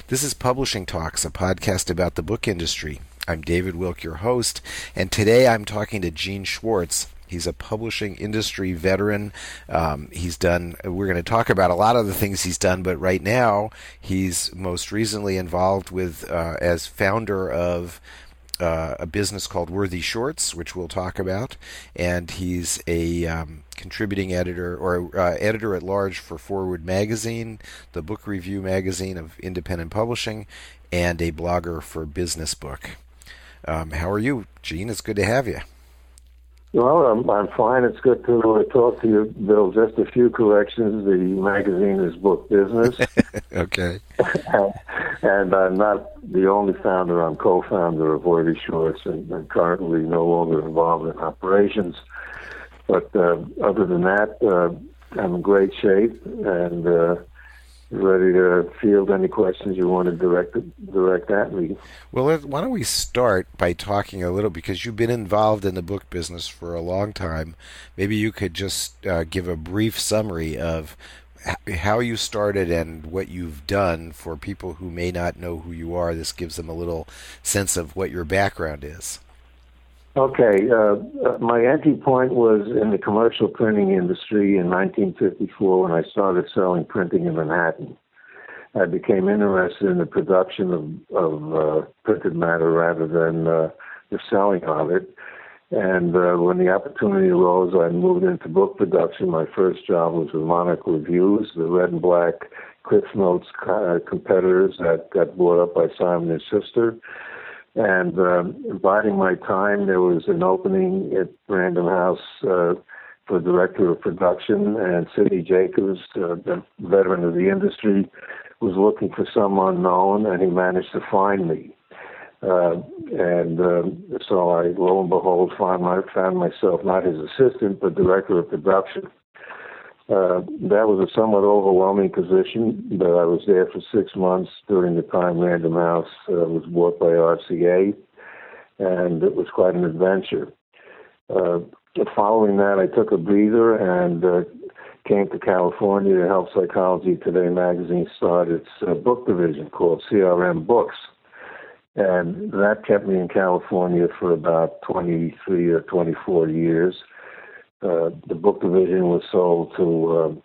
This is Publishing Talks, a podcast about the book industry. I'm David Wilk, your host, and today I'm talking to Gene Schwartz. He's a publishing industry veteran. We're going to talk about a lot of the things he's done, but right now he's most recently involved with, as founder of a business called Worthy Shorts, which we'll talk about, and he's a contributing editor or editor at large for Forward Magazine, the book review magazine of independent publishing, and a blogger for Business Book. How are you, Gene? It's good to have you. Well, I'm fine. It's good to talk to you, Bill. Just a few corrections. The magazine is Book Business. Okay. And I'm not the only founder. I'm co-founder of Worthy Shorts and currently no longer involved in operations. But other than that, I'm in great shape and ready to field any questions you want to direct at me. Well, why don't we start by talking a little, because you've been involved in the book business for a long time. Maybe you could just give a brief summary of how you started and what you've done for people who may not know who you are. This gives them a little sense of what your background is. Okay. My entry point was in the commercial printing industry in 1954 when I started selling printing in Manhattan. I became interested in the production of printed matter rather than the selling of it. And when the opportunity arose, I moved into book production. My first job was with Monarch Reviews, the red and black Cliff Notes competitors that got bought up by Simon & Schuster. And biding my time, there was an opening at Random House for director of production, and Sidney Jacobs, the veteran of the industry, was looking for someone known, and he managed to find me. So I, lo and behold, found myself not his assistant, but director of production. That was a somewhat overwhelming position, but I was there for 6 months during the time Random House was bought by RCA, and it was quite an adventure. Following that, I took a breather and came to California to help Psychology Today magazine start its book division called CRM Books. And that kept me in California for about 23 or 24 years. The book division was sold to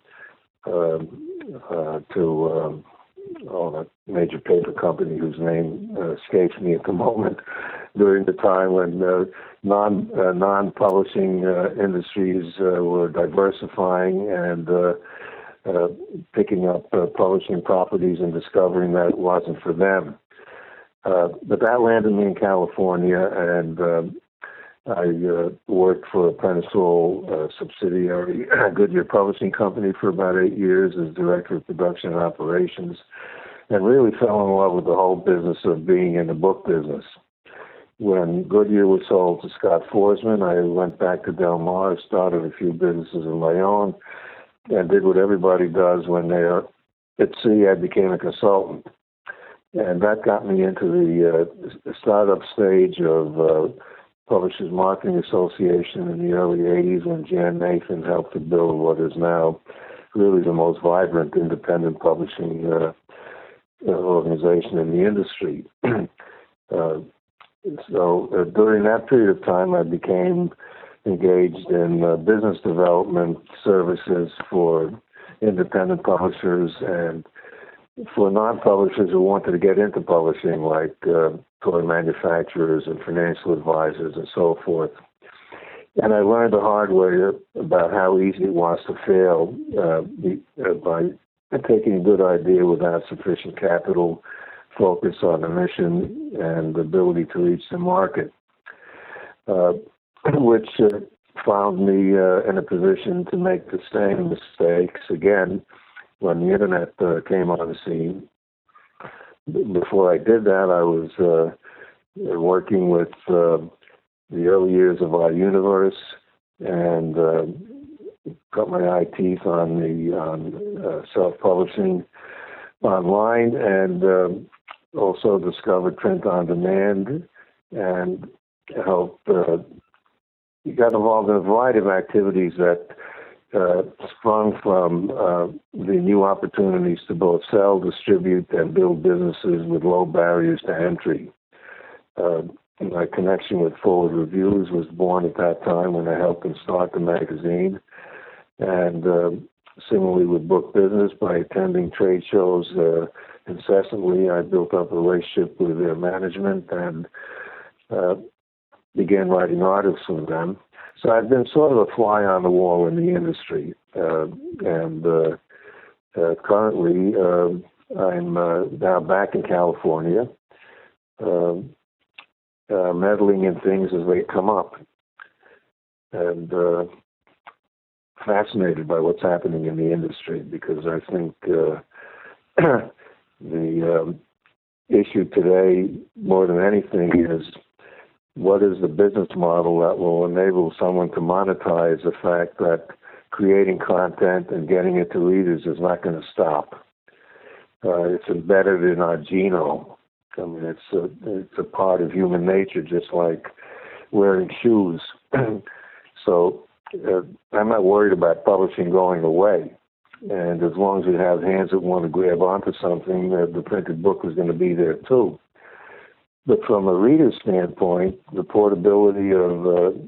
a major paper company whose name escapes me at the moment, during the time when non-publishing industries were diversifying and picking up publishing properties and discovering that it wasn't for them. But that landed me in California, and I worked for a Pensacola subsidiary, Goodyear Publishing Company, for about 8 years as director of production and operations, and really fell in love with the whole business of being in the book business. When Goodyear was sold to Scott Forsman, I went back to Del Mar, started a few businesses of my own, and did what everybody does when they're at sea. I became a consultant. And that got me into the startup stage of Publishers Marketing Association in the early 80s, when Jan Nathan helped to build what is now really the most vibrant independent publishing organization in the industry. So during that period of time, I became engaged in business development services for independent publishers and for non-publishers who wanted to get into publishing, like toy manufacturers and financial advisors and so forth. And I learned the hard way about how easy it was to fail by taking a good idea without sufficient capital, focus on a mission, and the ability to reach the market, which found me in a position to make the same mistakes again when the internet came on the scene. Before I did that, I was working with the early years of our universe, and got my eye teeth on self-publishing online, and also discovered print on demand, and helped got involved in a variety of activities that sprung from the new opportunities to both sell, distribute, and build businesses with low barriers to entry. My connection with Forward Reviews was born at that time when I helped them start the magazine. And similarly with book business, by attending trade shows incessantly, I built up a relationship with their management and began writing articles for them. So I've been sort of a fly on the wall in the industry. Currently, I'm now back in California, meddling in things as they come up, and fascinated by what's happening in the industry, because I think the issue today, more than anything, is what is the business model that will enable someone to monetize the fact that creating content and getting it to readers is not going to stop. It's embedded in our genome. I mean, it's a part of human nature, just like wearing shoes. So I'm not worried about publishing going away. And as long as we have hands that want to grab onto something, the printed book is going to be there too. But from a reader's standpoint, the portability of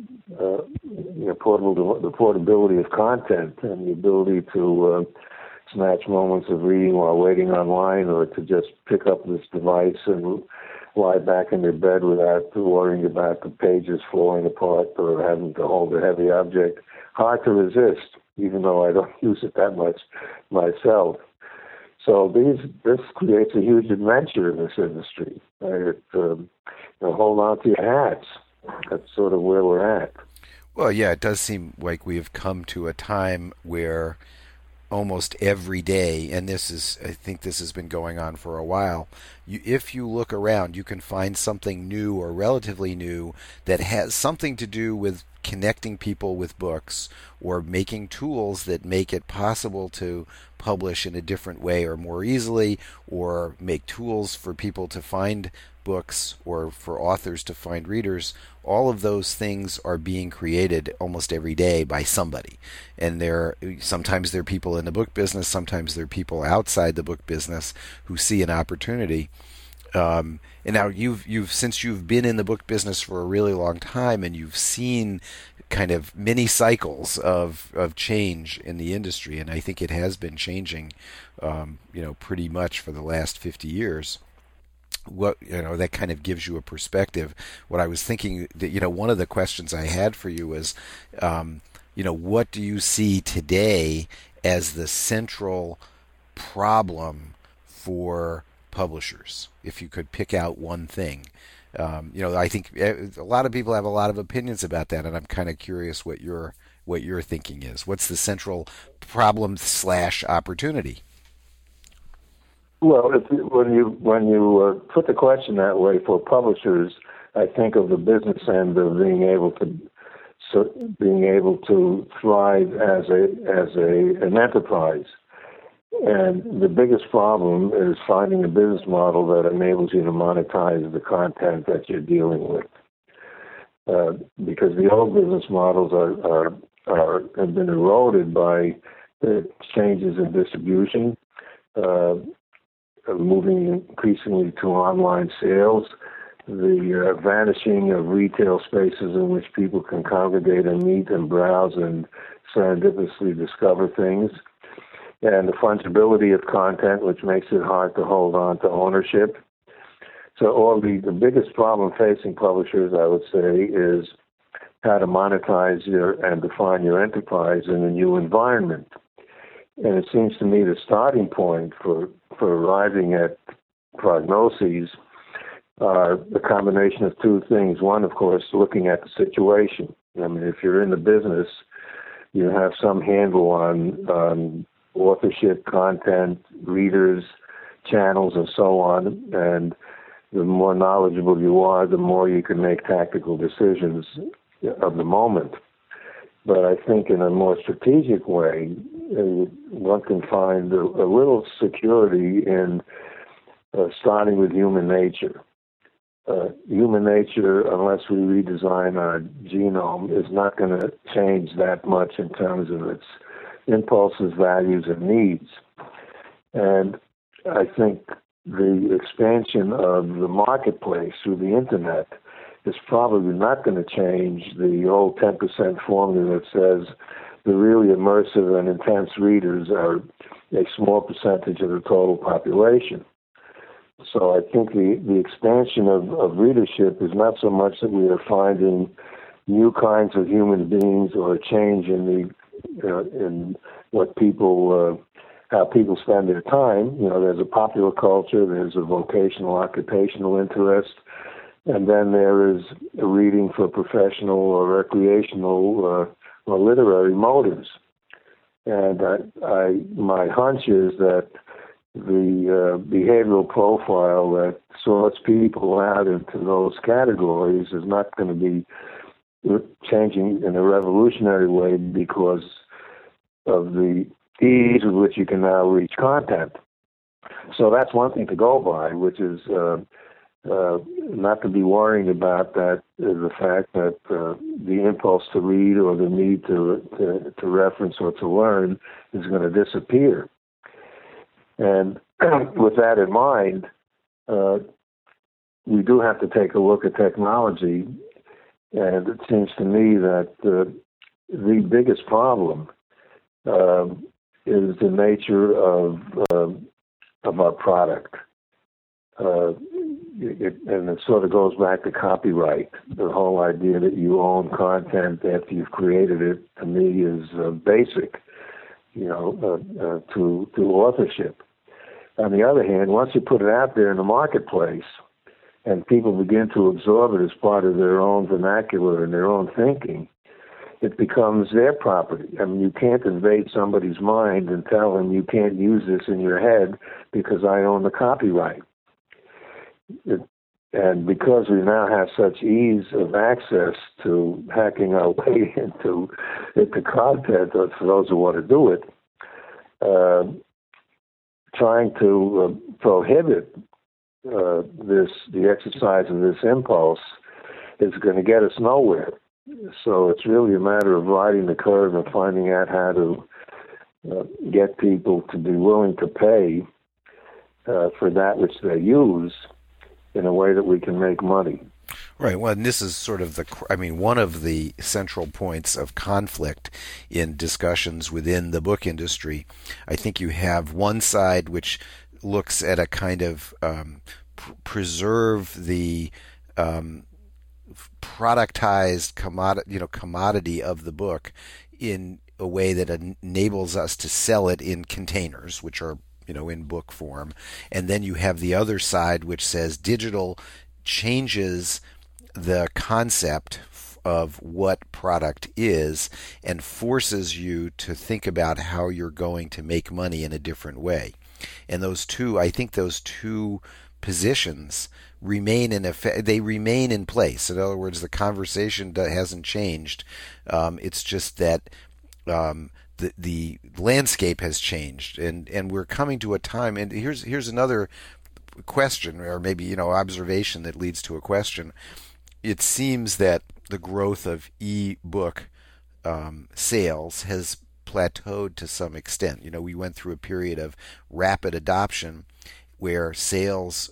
the portability of content and the ability to snatch moments of reading while waiting online, or to just pick up this device and lie back in their bed without worrying about the pages falling apart or having to hold a heavy object, hard to resist, even though I don't use it that much myself. So this creates a huge adventure in this industry. Hold on to your hats. That's sort of where we're at. Well, yeah, it does seem like we have come to a time where almost every day, and I think this has been going on for a while, if you look around, you can find something new or relatively new that has something to do with connecting people with books, or making tools that make it possible to publish in a different way or more easily, or make tools for people to find books or for authors to find readers. All of those things are being created almost every day by somebody. And sometimes they're people in the book business, sometimes they're people outside the book business who see an opportunity. And now since you've been in the book business for a really long time, and you've seen kind of many cycles of change in the industry, and I think it has been changing, pretty much for the last 50 years. That kind of gives you a perspective. What I was thinking that, one of the questions I had for you is, what do you see today as the central problem for publishers? If you could pick out one thing, I think a lot of people have a lot of opinions about that, and I'm kind of curious what your thinking is. What's the central problem / opportunity? Well, when you put the question that way for publishers, I think of the business end of being able to thrive as an enterprise. And the biggest problem is finding a business model that enables you to monetize the content that you're dealing with. Because the old business models have been eroded by the changes in distribution, moving increasingly to online sales, the vanishing of retail spaces in which people can congregate and meet and browse and serendipitously discover things, and the fungibility of content, which makes it hard to hold on to ownership. So the biggest problem facing publishers, I would say, is how to monetize and define your enterprise in a new environment. And it seems to me the starting point for arriving at prognoses are the combination of two things. One, of course, looking at the situation. I mean, if you're in the business, you have some handle on authorship, content, readers, channels, and so on. And the more knowledgeable you are, the more you can make tactical decisions of the moment. But I think in a more strategic way, one can find a little security in starting with human nature. Human nature, unless we redesign our genome, is not going to change that much in terms of its impulses, values, and needs. And I think the expansion of the marketplace through the internet is probably not going to change the old 10% formula that says the really immersive and intense readers are a small percentage of the total population. So I think the expansion of readership is not so much that we are finding new kinds of human beings or a change in in what people how people spend their time. There's a popular culture, there's a vocational, occupational interest, and then there is a reading for professional or recreational or literary motives. And my hunch is that the behavioral profile that sorts people out into those categories is not going to be changing in a revolutionary way because of the ease with which you can now reach content. So that's one thing to go by, which is not to be worrying about that the fact that the impulse to read or the need to reference or to learn is going to disappear. And with that in mind, we do have to take a look at technology, and it seems to me that the biggest problem is the nature of our product. And it sort of goes back to copyright. The whole idea that you own content after you've created it, to me, is basic, to authorship. On the other hand, once you put it out there in the marketplace and people begin to absorb it as part of their own vernacular and their own thinking, it becomes their property. I mean, you can't invade somebody's mind and tell them you can't use this in your head because I own the copyright. And because we now have such ease of access to hacking our way into content, for those who want to do it, trying to prohibit the exercise of this impulse is going to get us nowhere. So it's really a matter of riding the curve and finding out how to get people to be willing to pay for that which they use in a way that we can make money. Right. Well, and this is sort of one of the central points of conflict in discussions within the book industry. I think you have one side which looks at a kind of preserve the productized commodity of the book in a way that enables us to sell it in containers, which are in book form. And then you have the other side which says digital changes the concept of what product is and forces you to think about how you're going to make money in a different way. And I think those two positions remain they remain in place. In other words, the conversation hasn't changed. It's just that the landscape has changed, and we're coming to a time. And here's another question, or maybe observation that leads to a question. It seems that the growth of e-book sales has plateaued to some extent. We went through a period of rapid adoption where sales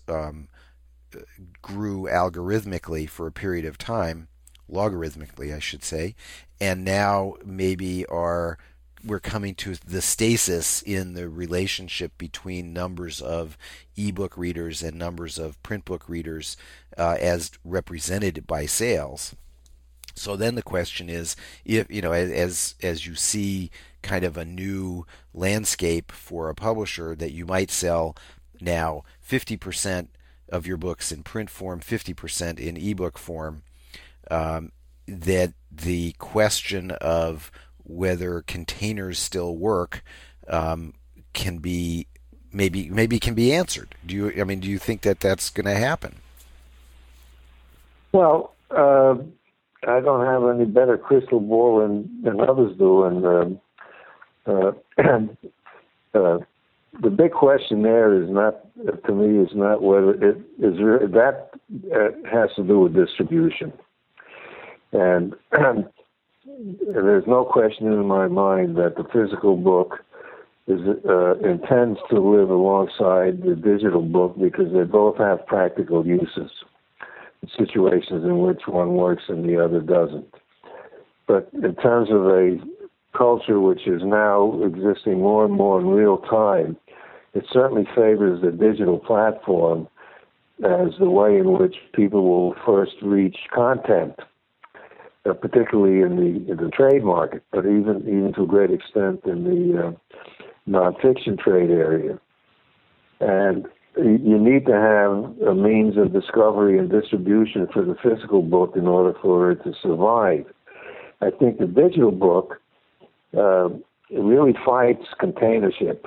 grew algorithmically for a period of time, logarithmically, I should say, and now maybe we're coming to the stasis in the relationship between numbers of ebook readers and numbers of print book readers as represented by sales. So then the question is, if as you see kind of a new landscape for a publisher, that you might sell now 50% of your books in print form, 50% in ebook form, that the question of whether containers still work can be answered. Do you think that that's going to happen? Well, I don't have any better crystal ball than others do, and the big question there is not, to me, is not whether it is that has to do with distribution, and there's no question in my mind that the physical book intends to live alongside the digital book because they both have practical uses, situations in which one works and the other doesn't. But in terms of a culture which is now existing more and more in real time, it certainly favors the digital platform as the way in which people will first reach content, particularly in the trade market, but even to a great extent in the nonfiction trade area. And you need to have a means of discovery and distribution for the physical book in order for it to survive. I think the digital book really fights containership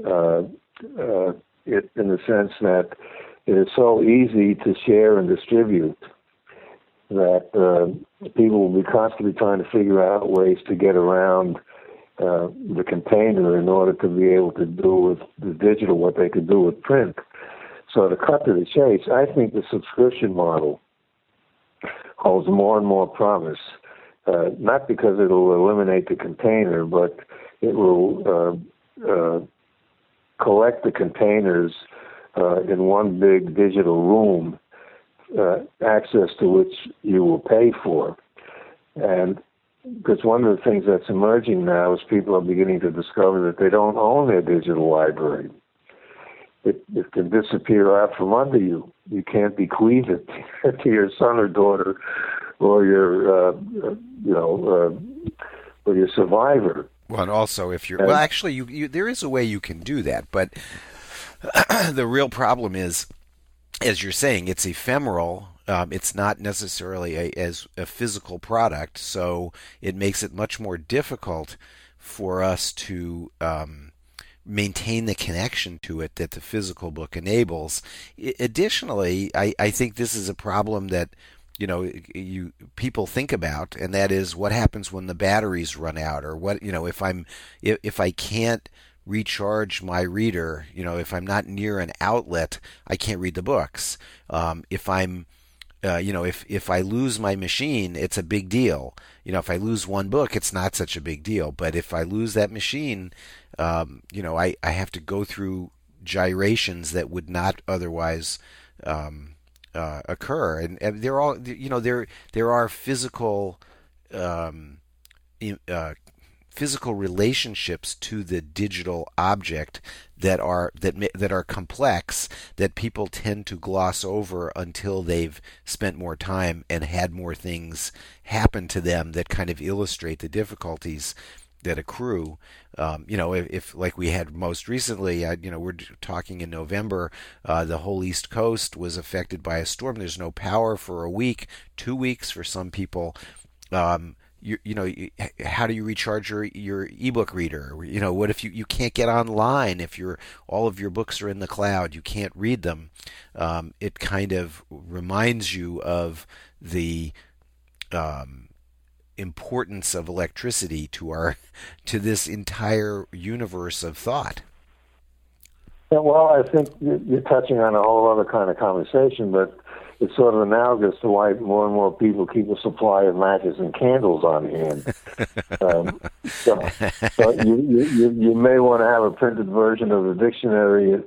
in the sense that it is so easy to share and distribute that people will be constantly trying to figure out ways to get around the container in order to be able to do with the digital what they could do with print. So to cut to the chase, I think the subscription model holds more and more promise, not because it'll eliminate the container, but it will collect the containers in one big digital room, access to which you will pay for. And because one of the things that's emerging now is people are beginning to discover that they don't own their digital library. It can disappear out from under you. You can't bequeath it to your son or daughter or your, or your survivor. Well, and also if you're, well, actually, you there is a way you can do that, but the real problem is, as you're saying, it's ephemeral. It's not necessarily as a physical product, so it makes it much more difficult for us to maintain the connection to it that the physical book enables. Additionally, I think this is a problem that people think about, and that is what happens when the batteries run out, or what if I can't recharge my reader, if I'm not near an outlet, I can't read the books. If I'm if I lose my machine, it's a big deal. If I lose one book, it's not such a big deal. But if I lose that machine, I have to go through gyrations that would not otherwise occur. And they're all, there are physical physical relationships to the digital object that are complex, that people tend to gloss over until they've spent more time and had more things happen to them that kind of illustrate the difficulties that accrue. If like we had most recently, we're talking in November, the whole East Coast was affected by a storm. There's no power for a week, 2 weeks for some people. How do you recharge your ebook reader? What if you can't get online? If all of your books are in the cloud, you can't read them. It kind of reminds you of the importance of electricity to this entire universe of thought. Yeah, well, I think you're touching on a whole other kind of conversation, but it's sort of analogous to why more and more people keep a supply of matches and candles on hand. So you may want to have a printed version of the dictionary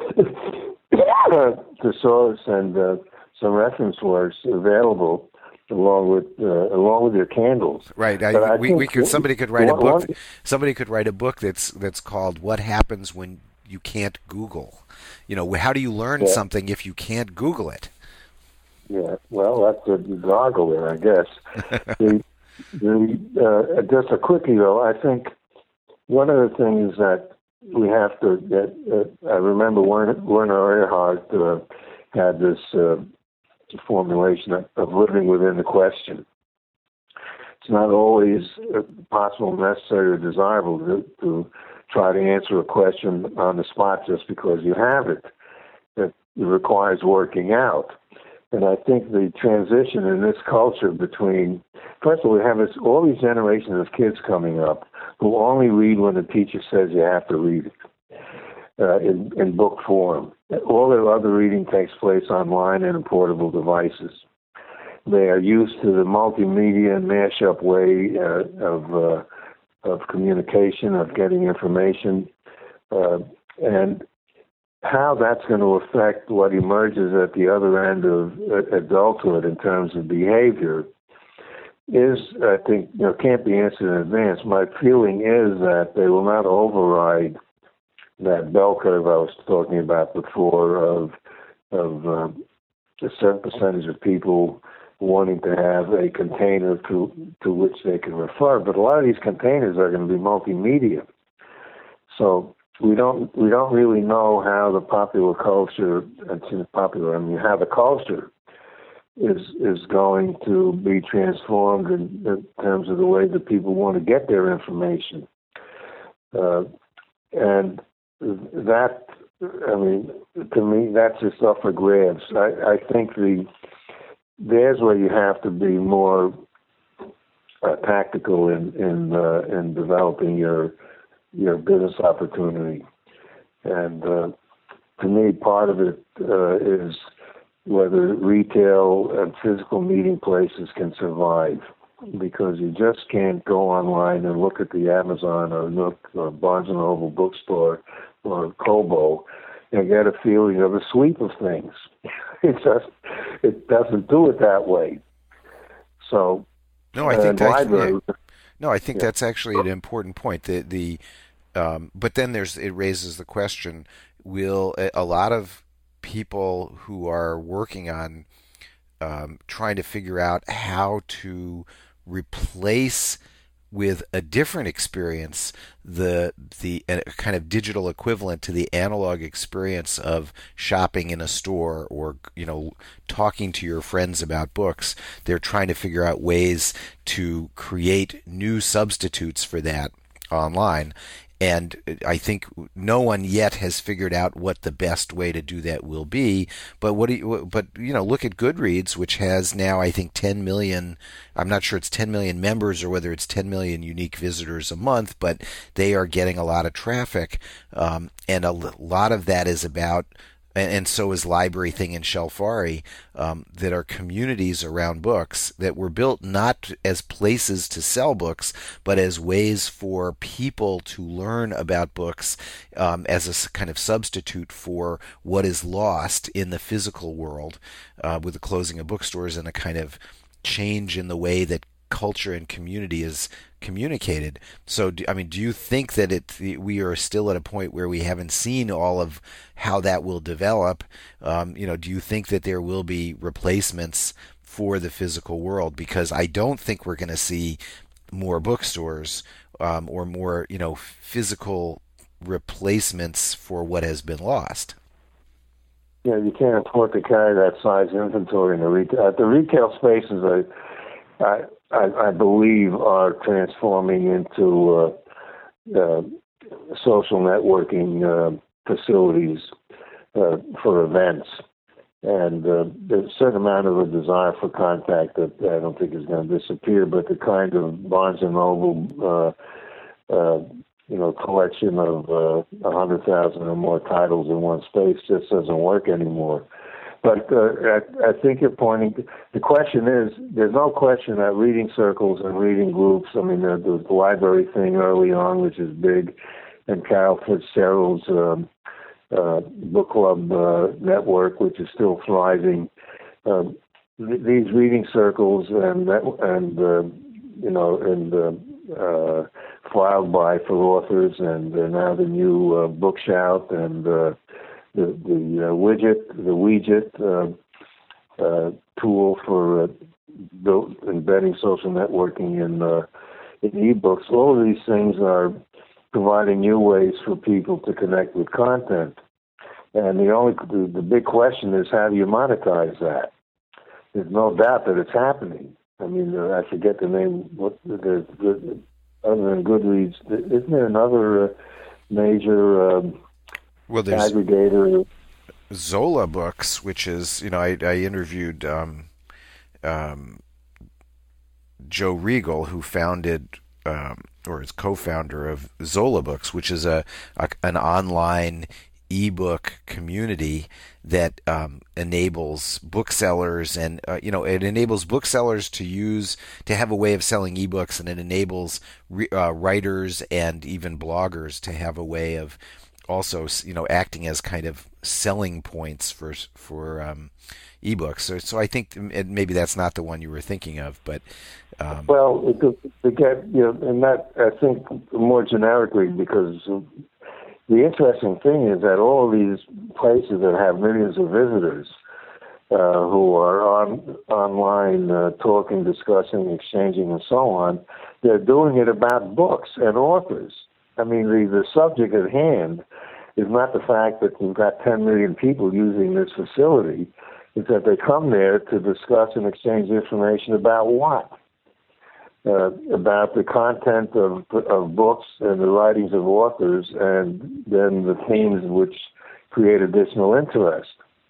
thesaurus and some reference works available along with your candles. Right. Somebody could write a book. Somebody could write a book that's called "What Happens When You Can't Google." How do you learn something if you can't Google it? Yeah, well, that's a goggle there, I guess. Just a quickie, though, I think one of the things that we have to get, I remember Werner Erhard had this formulation of living within the question. It's not always possible, necessary, or desirable to try to answer a question on the spot just because you have it. It requires working out. And I think the transition in this culture between, first of all, we have all these generations of kids coming up who only read when the teacher says you have to read it in book form. All their other reading takes place online and in portable devices. They are used to the multimedia and mashup way of communication, of getting information, and how that's going to affect what emerges at the other end of adulthood in terms of behavior is, I think, can't be answered in advance. My feeling is that they will not override that bell curve I was talking about before of a certain percentage of people wanting to have a container to which they can refer. But a lot of these containers are going to be multimedia. So we don't really know how the popular culture, how the culture is going to be transformed in terms of the way that people want to get their information. And that, to me, that's just up for grabs. I think there's where you have to be more tactical in developing your business opportunity. And to me, part of it is whether retail and physical meeting places can survive, because you just can't go online and look at the Amazon or Nook or Barnes & Noble bookstore or Kobo and get a feeling of the sweep of things. It doesn't do it that way. So, no, I think that's actually an important point. But then it raises the question: will a lot of people who are working on trying to figure out how to replace with a different experience the kind of digital equivalent to the analog experience of shopping in a store or talking to your friends about books? They're trying to figure out ways to create new substitutes for that online. And I think no one yet has figured out what the best way to do that will be. But look at Goodreads, which has now, I think, 10 million. I'm not sure it's 10 million members or whether it's 10 million unique visitors a month, but they are getting a lot of traffic, and a lot of that is about. And so is Library Thing and Shelfari, that are communities around books that were built not as places to sell books, but as ways for people to learn about books, as a kind of substitute for what is lost in the physical world, with the closing of bookstores and a kind of change in the way that culture and community is communicated. So, do you think that we are still at a point where we haven't seen all of how that will develop? Do you think that there will be replacements for the physical world? Because I don't think we're going to see more bookstores or more, physical replacements for what has been lost. Yeah, you can't afford to carry that size inventory in the retail. The retail spaces, I believe, are transforming into social networking facilities for events. And there's a certain amount of a desire for contact that I don't think is going to disappear, but the kind of Barnes & Noble collection of 100,000 or more titles in one space just doesn't work anymore. But I think you're pointing to, the question is, there's no question that reading circles and reading groups, there was the Library Thing early on, which is big, and Carol Fitzgerald's book club network, which is still thriving. These reading circles and filed by for authors, and now the new book shout and the widget tool for embedding social networking in ebooks. All of these things are providing new ways for people to connect with content. And the big question is, how do you monetize that? There's no doubt that it's happening. I forget the name. Other than Goodreads, isn't there another major there's aggregator? Zola Books, which is, I interviewed Joe Regal, who founded or is co-founder of Zola Books, which is an online ebook community that enables booksellers, and it enables booksellers to have a way of selling ebooks, and it enables writers and even bloggers to have a way of also acting as kind of selling points for ebooks. So I think maybe that's not the one you were thinking of, but well, to get and that I think more generically, because the interesting thing is that all these places that have millions of visitors who are online talking, discussing, exchanging, and so on, they're doing it about books and authors. I mean, the subject at hand is not the fact that we've got 10 million people using this facility. It's that they come there to discuss and exchange information about what? About the content of books and the writings of authors, and then the themes which create additional interest.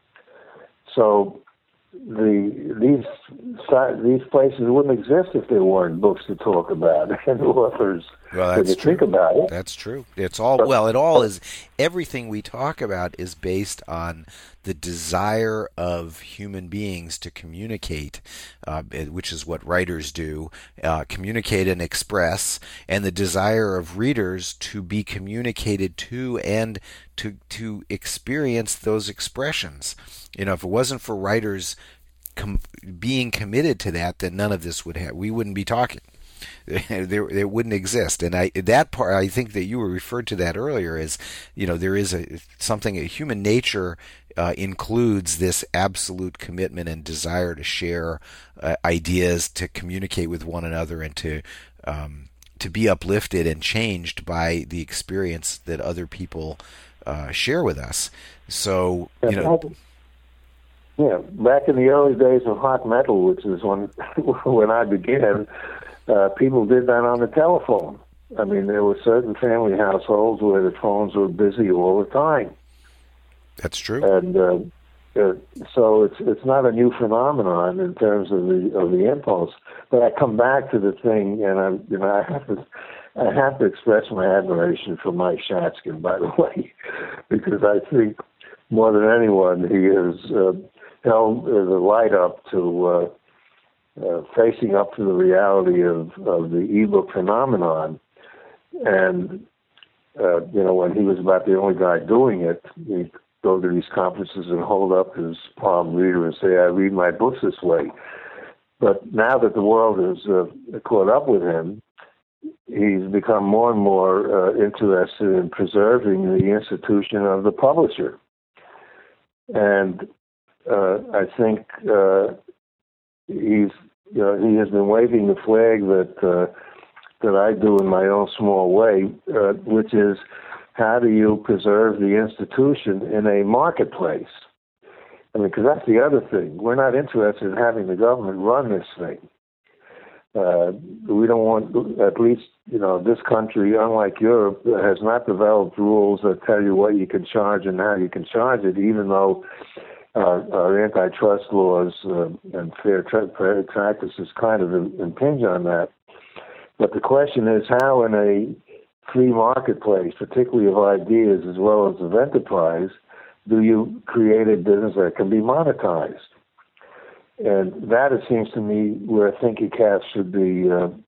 So these places wouldn't exist if there weren't books to talk about and authors. Well, that's true. Think about it. That's true. It's all is everything we talk about is based on the desire of human beings to communicate, which is what writers do, communicate and express, and the desire of readers to be communicated to and to experience those expressions. If it wasn't for writers being committed to that, then none of this would have. We wouldn't be talking. There wouldn't exist, and that part I think that you were referred to that earlier is, there is a human nature includes this absolute commitment and desire to share ideas, to communicate with one another, and to be uplifted and changed by the experience that other people share with us. So yeah, back in the early days of hot metal, which is when I began. People did that on the telephone. I mean, there were certain family households where the phones were busy all the time. That's true. And so it's not a new phenomenon in terms of the impulse. But I come back to the thing, and I have to express my admiration for Mike Shatskin, by the way, because I think more than anyone he has held the light up to. Facing up to the reality of the ebook phenomenon, and when he was about the only guy doing it, he'd go to these conferences and hold up his palm reader and say, "I read my books this way." But now that the world has caught up with him, he's become more and more interested in preserving the institution of the publisher, and I think. He has been waving the flag that I do in my own small way, which is how do you preserve the institution in a marketplace? I mean, because that's the other thing. We're not interested in having the government run this thing. We don't want, at least, this country, unlike Europe, has not developed rules that tell you what you can charge and how you can charge it, even though our antitrust laws and fair practices kind of impinge on that. But the question is how in a free marketplace, particularly of ideas as well as of enterprise, do you create a business that can be monetized? And that, it seems to me, where thinking caps should be,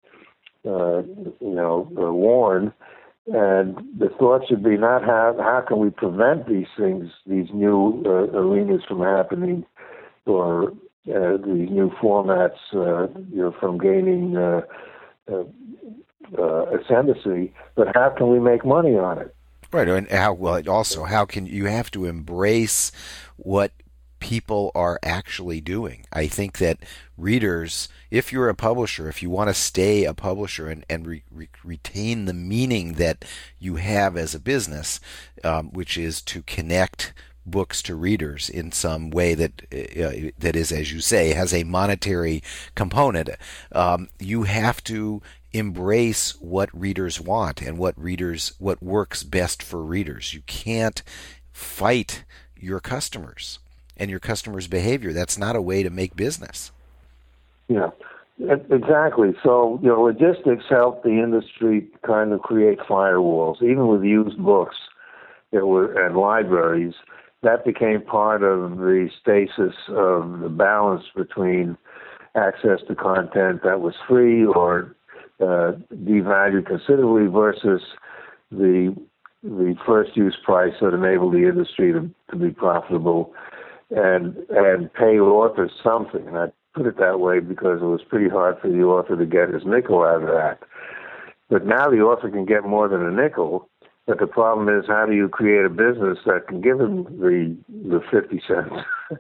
warned. And the thought should be not how can we prevent these things, these new arenas from happening, or these new formats, from gaining ascendancy, but how can we make money on it? Right, and how can you have to embrace what people are actually doing. I think that readers, if you're a publisher, if you want to stay a publisher and retain the meaning that you have as a business, which is to connect books to readers in some way that is, as you say, has a monetary component, you have to embrace what readers want and what works best for readers. You can't fight your customers and your customers' behavior. That's not a way to make business. Yeah, exactly. So, logistics help the industry kind of create firewalls, even with used books. and libraries, that became part of the stasis of the balance between access to content that was free or devalued considerably versus the first use price that enabled the industry to be profitable and pay authors something. And I put it that way because it was pretty hard for the author to get his nickel out of that. But now the author can get more than a nickel. But the problem is, how do you create a business that can give him the 50 cents?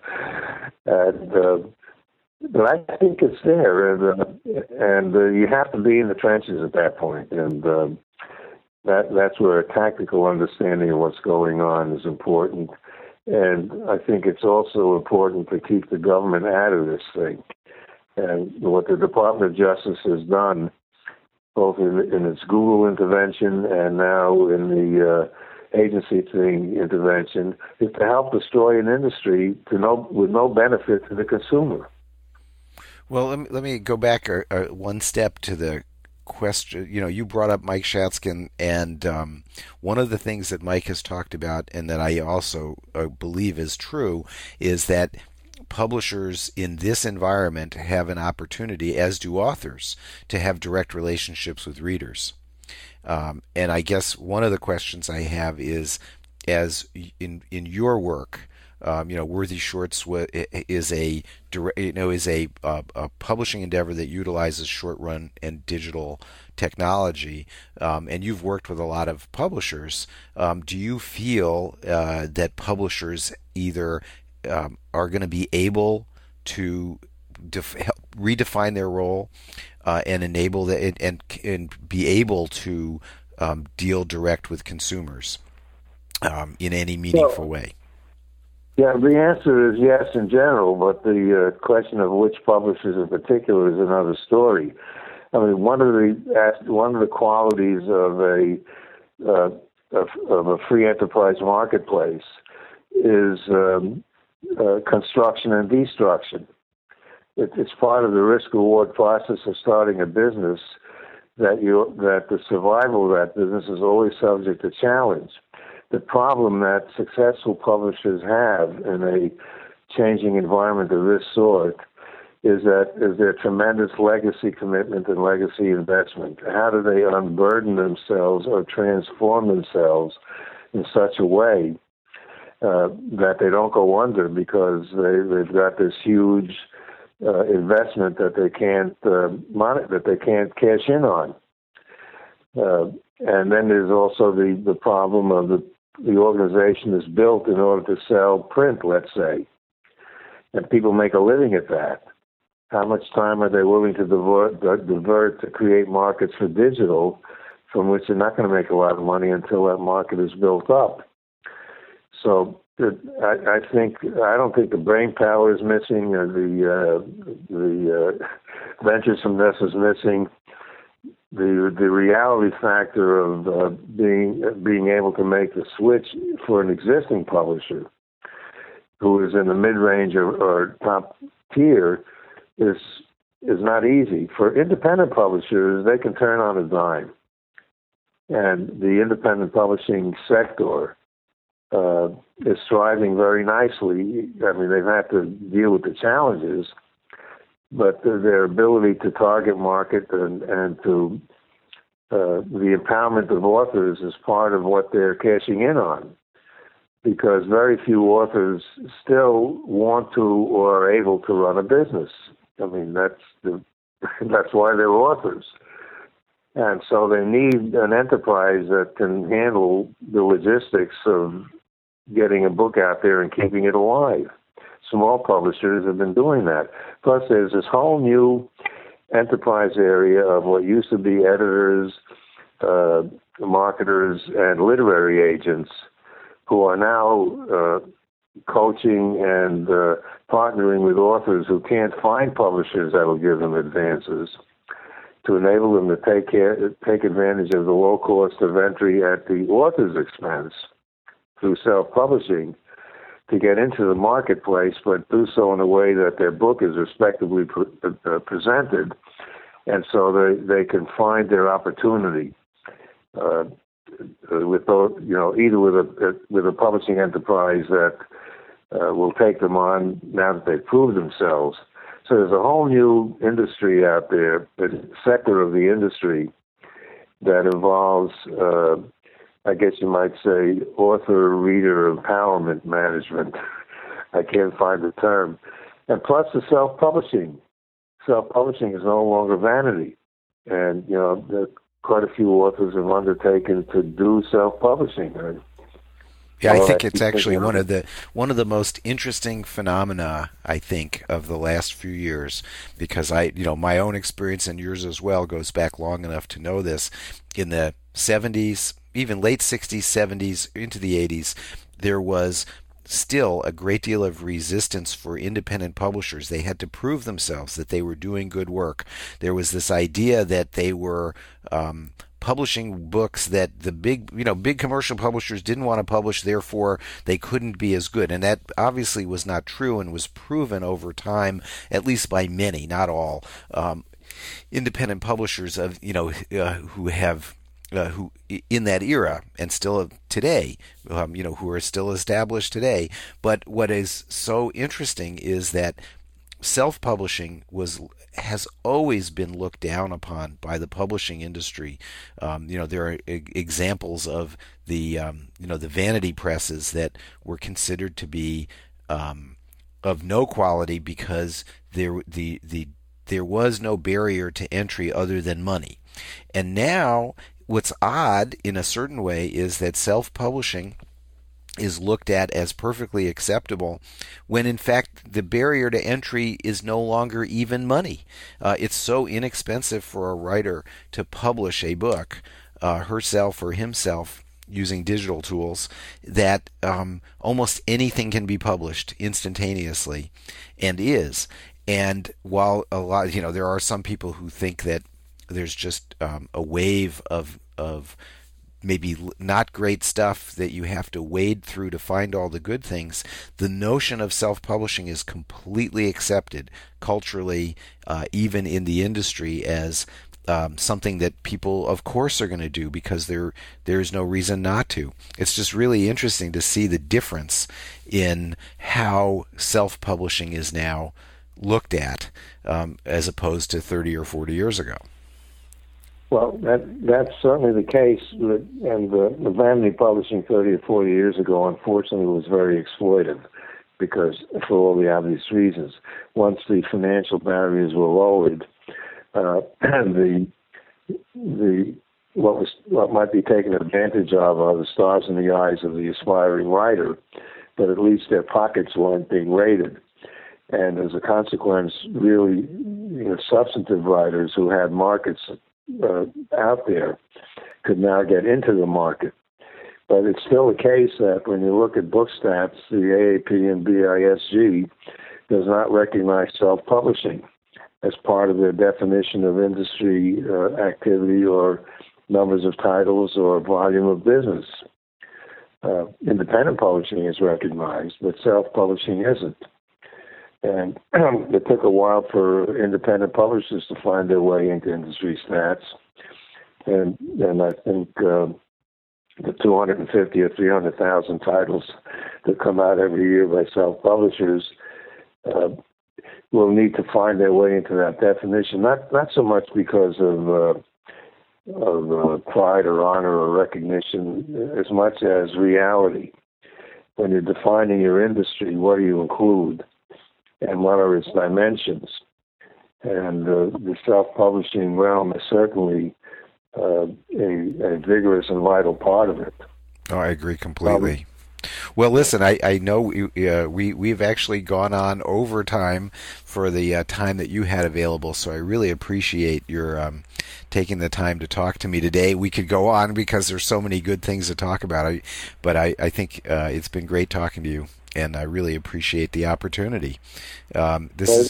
But I think it's there, and you have to be in the trenches at that point, and that's where a tactical understanding of what's going on is important. And I think it's also important to keep the government out of this thing. And what the Department of Justice has done, both in its Google intervention and now in the agency thing intervention, is to help destroy an industry with no benefit to the consumer. Well, let me go back one step to the question. You brought up Mike Shatzkin, and one of the things that Mike has talked about, and that I also believe is true, is that publishers in this environment have an opportunity, as do authors, to have direct relationships with readers. And I guess one of the questions I have is, as in your work, Worthy Shorts is a publishing endeavor that utilizes short run and digital technology, and you've worked with a lot of publishers. Do you feel that publishers either are going to be able to redefine their role and enable that and be able to deal direct with consumers in any meaningful way? Yeah, the answer is yes in general, but the question of which publishers in particular is another story. I mean, one of the qualities of a free enterprise marketplace is construction and destruction. It's part of the risk-reward process of starting a business that the survival of that business is always subject to challenge. The problem that successful publishers have in a changing environment of this sort is their tremendous legacy commitment and legacy investment. How do they unburden themselves or transform themselves in such a way that they don't go under because they've got this huge investment that they can't cash in on. And then there's also the problem of the organization is built in order to sell print, let's say, and people make a living at that. How much time are they willing to divert to create markets for digital, from which they're not going to make a lot of money until that market is built up? So I don't think the brain power is missing, or the venturesomeness is missing. The reality factor of being able to make the switch for an existing publisher who is in the mid-range or top tier is not easy. For independent publishers, they can turn on a dime, and the independent publishing sector is thriving very nicely. I mean, they've had to deal with the challenges, but their ability to target market and to the empowerment of authors is part of what they're cashing in on, because very few authors still want to or are able to run a business. I mean, that's why they're authors. And so they need an enterprise that can handle the logistics of getting a book out there and keeping it alive. Small publishers have been doing that. Plus, there's this whole new enterprise area of what used to be editors, marketers, and literary agents who are now coaching and partnering with authors who can't find publishers that will give them advances to enable them to take advantage of the low cost of entry at the author's expense through self-publishing to get into the marketplace, but do so in a way that their book is respectably presented, and so they can find their opportunity. either with a publishing enterprise that will take them on now that they've proved themselves. So there's a whole new industry out there, a sector of the industry that involves, I guess you might say, author-reader empowerment management. I can't find the term. And plus the self-publishing. Self-publishing is no longer vanity. And, quite a few authors have undertaken to do self-publishing. Yeah, I think it's actually one of the most interesting phenomena, I think, of the last few years, because my own experience and yours as well goes back long enough to know this. In the 70s, even late 60s, 70s, into the 80s, there was still a great deal of resistance for independent publishers. They had to prove themselves that they were doing good work. There was this idea that they were publishing books that the big commercial publishers didn't want to publish, therefore they couldn't be as good. And that obviously was not true and was proven over time, at least by many, not all, independent publishers who in that era and still today, who are still established today. But what is so interesting is that self-publishing has always been looked down upon by the publishing industry. There are examples of the vanity presses that were considered to be of no quality because there was no barrier to entry other than money. And now, what's odd in a certain way is that self-publishing is looked at as perfectly acceptable when in fact the barrier to entry is no longer even money. It's so inexpensive for a writer to publish a book herself or himself using digital tools that almost anything can be published instantaneously, and is. And while a lot, there are some people who think that there's just a wave of maybe not great stuff that you have to wade through to find all the good things, the notion of self-publishing is completely accepted culturally, even in the industry, as something that people, of course, are going to do because there's no reason not to. It's just really interesting to see the difference in how self-publishing is now looked at as opposed to 30 or 40 years ago. Well, that's certainly the case, and the vanity publishing 30 or 40 years ago, unfortunately, was very exploitive because, for all the obvious reasons. Once the financial barriers were lowered, what might be taken advantage of are the stars in the eyes of the aspiring writer, but at least their pockets weren't being raided. And as a consequence, really, substantive writers who had markets out there could now get into the market. But it's still the case that when you look at book stats, the AAP and BISG does not recognize self-publishing as part of their definition of industry activity or numbers of titles or volume of business. Independent publishing is recognized, but self-publishing isn't. And it took a while for independent publishers to find their way into industry stats. And I think the 250 or 300,000 titles that come out every year by self-publishers will need to find their way into that definition. Not so much because of pride or honor or recognition, as much as reality. When you're defining your industry, what do you include? And what are its dimensions? And the self-publishing realm is certainly a vigorous and vital part of it. Oh, I agree completely. Well, listen, I know we've actually gone on overtime for the time that you had available, so I really appreciate your taking the time to talk to me today. We could go on because there's so many good things to talk about, but I think it's been great talking to you. And I really appreciate the opportunity. You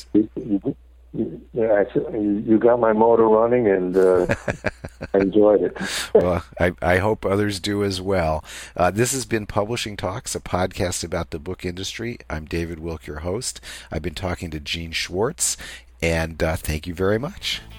got my motor running, and I enjoyed it. Well, I hope others do as well. This has been Publishing Talks, a podcast about the book industry. I'm David Wilk, your host. I've been talking to Gene Schwartz, and thank you very much.